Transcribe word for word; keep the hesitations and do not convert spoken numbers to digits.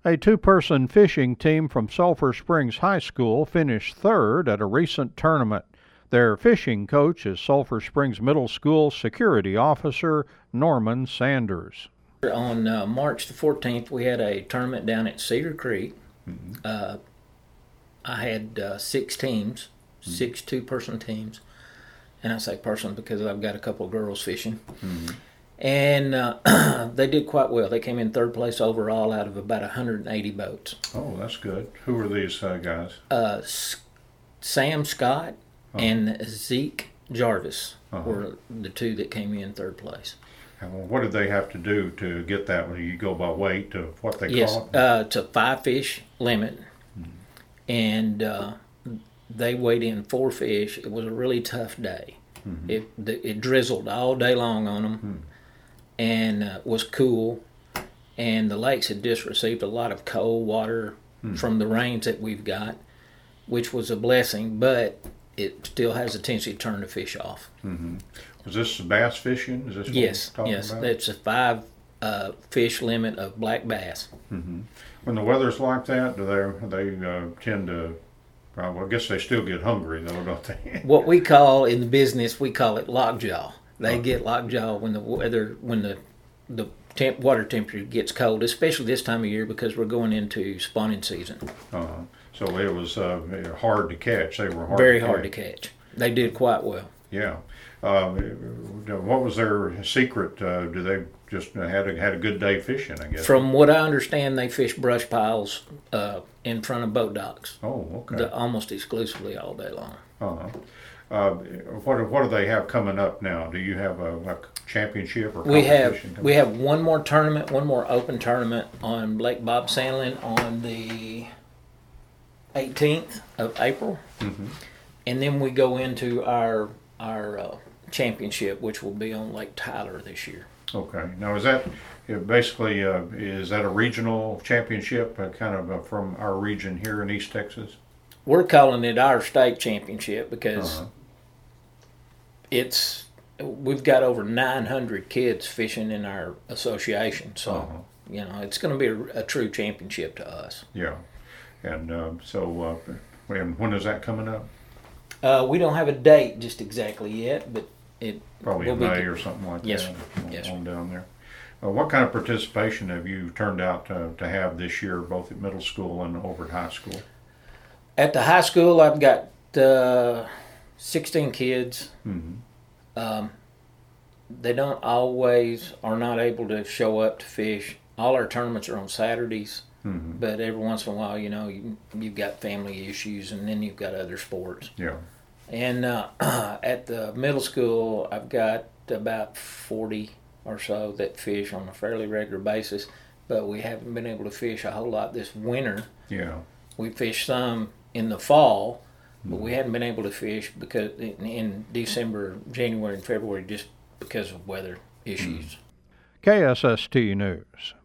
A two-person fishing team from Sulphur Springs High School finished third at a recent tournament. Their fishing coach is Sulphur Springs Middle School Security Officer Norman Sanders. On uh, March the fourteenth, we had a tournament down at Cedar Creek. Mm-hmm. Uh, I had uh, six teams, mm-hmm. six two-person teams. And I say person because I've got a couple of girls fishing. Mm-hmm. And uh, they did quite well. They came in third place overall out of about one hundred eighty boats. Oh, that's good. Who are these uh, guys? Uh, S- Sam Scott uh-huh. and Zeke Jarvis uh-huh. were the two that came in third place. And what did they have to do to get that? When you go by weight to what they yes, caught? Yes, uh, it's a five fish limit. Mm-hmm. And uh, they weighed in four fish. It was a really tough day. Mm-hmm. It it drizzled all day long on them. Mm-hmm. And uh, was cool, and the lakes had just received a lot of cold water hmm. from the rains that we've got, which was a blessing, but it still has a tendency to turn the fish off. Mm-hmm. Was this bass fishing? Is this what yes, we're yes, about? That's a five uh, fish limit of black bass. Mm-hmm. When the weather's like that, do they they uh, tend to? Well, I guess they still get hungry though, don't they? What we call in the business, we call it lockjaw. They get lockjaw when the weather, when the the temp, water temperature gets cold, especially this time of year because we're going into spawning season. Uh-huh. So it was uh, hard to catch. They were hard very to hard catch. to catch. They did quite well. Yeah. Uh, what was their secret? Uh, do they just had a, had a good day fishing? I guess. From what I understand, they fish brush piles uh, in front of boat docks. Oh, okay. The, almost exclusively all day long. Uh-huh. Uh, what what do they have coming up now? Do you have a, a championship or we have coming we up? have one more tournament, one more open tournament on Lake Bob Sandlin on the eighteenth of April, mm-hmm. and then we go into our our uh, championship, which will be on Lake Tyler this year. Okay. Now is that basically uh, is that a regional championship, uh, kind of uh, from our region here in East Texas? We're calling it our state championship because. Uh-huh. It's we've got over nine hundred kids fishing in our association, so uh-huh. you know it's going to be a, a true championship to us. Yeah, and uh, so uh, when when is that coming up? Uh, we don't have a date just exactly yet, but it probably will in be May or something like yes, that. On, yes, on down there. Uh, what kind of participation have you turned out to, to have this year, both at middle school and over at high school? At the high school, I've got. Uh, sixteen kids. Mm-hmm. Um, they don't always are not able to show up to fish. All our tournaments are on Saturdays, mm-hmm. but every once in a while, you know, you, you've got family issues, and then you've got other sports. Yeah. And uh, at the middle school, I've got about forty or so that fish on a fairly regular basis, but we haven't been able to fish a whole lot this winter. Yeah. We fished some in the fall. But we hadn't been able to fish because in, in December, January, and February just because of weather issues. K S S T News.